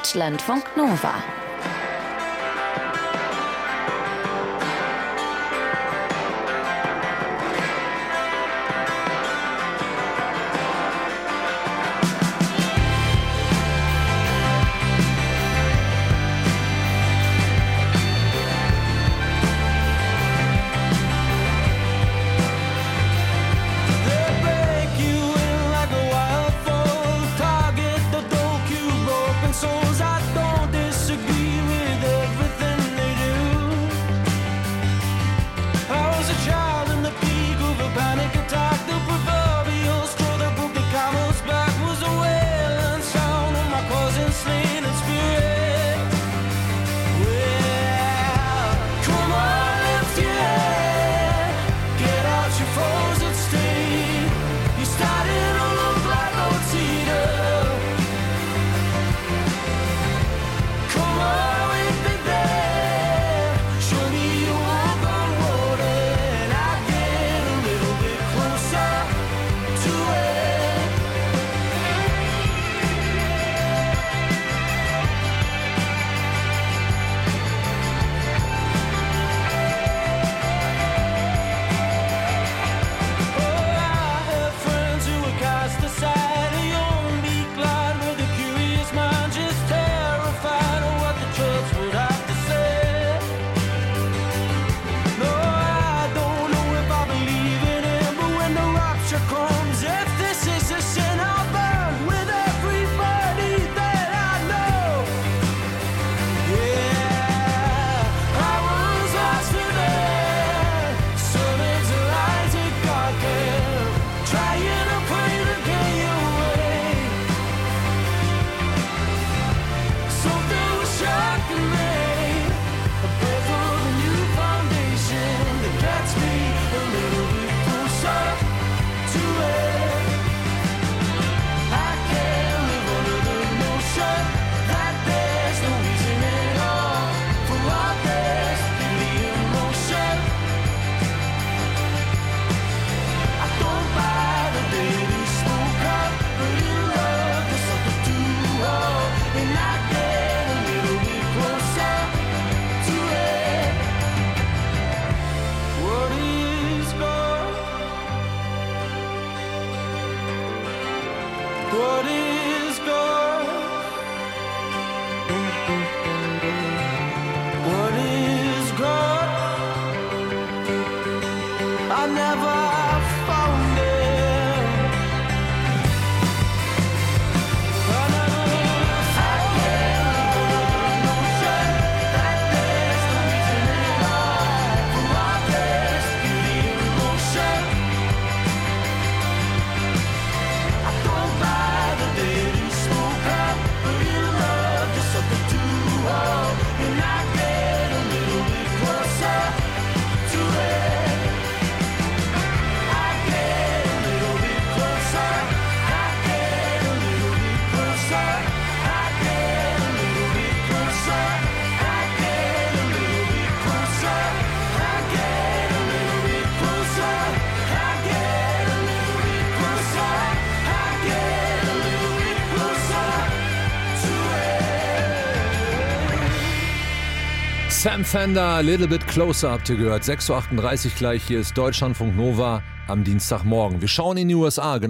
Deutschlandfunk Nova. What is God? What is God? I never found it. I never found it. No shame that there's no reason at all for my best beauty and emotion. I don't buy the daily smoke up, but in love there's something to hold, and I get a little bit closer to it. I get a little bit closer. I get a little bit closer. I get a little bit closer. I get a little bit closer. I get a little bit closer. I get a little bit closer. I get a little bit closer to it. Sam Fender, Little Bit Closer habt ihr gehört. 6.38 Uhr gleich, hier ist Deutschlandfunk Nova am Dienstagmorgen. Wir schauen in die USA.